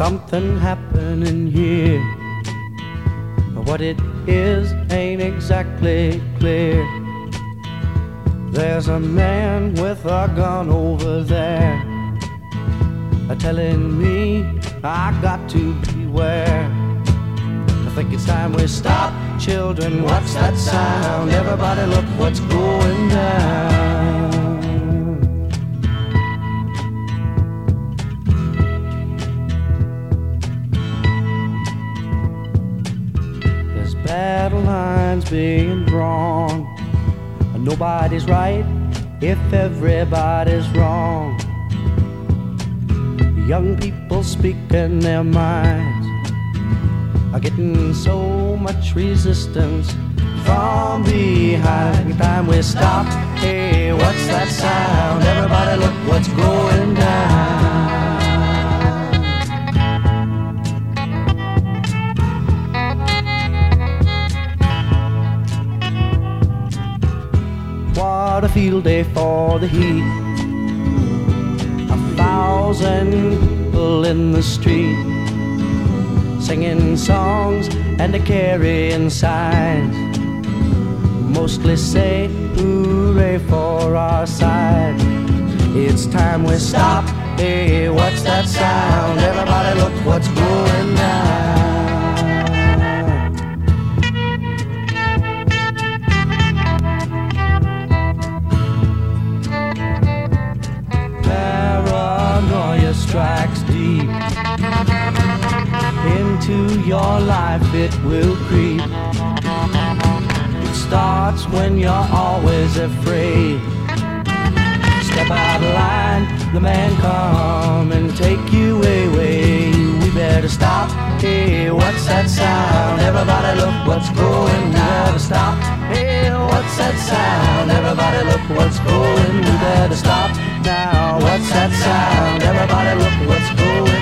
something happening here. What it is ain't exactly clear. There's a man with a gun over there, telling me I got to beware. I think it's time we stop. Children, what's that sound? Everybody look what's going down. There's battle lines being drawn. Nobody's right if everybody's wrong. Young people speaking their minds are getting so much resistance from behind. Time we stop. Hey, what's that sound? Everybody look what's going down. What a field day for the heat. 1,000 people in the street, singing songs and carrying signs, mostly say hooray for our side. It's time we stop. Hey, what's that sound? Everybody look what's going down. Paranoia strikes deep into your life, it will creep. It starts when you're always afraid. Step out of line, the man come and take you away. We better stop. Hey, what's that sound? Everybody look what's going. We better stop. Hey, what's that sound? Everybody look what's going. We better stop now. What's that sound? Everybody look what's going.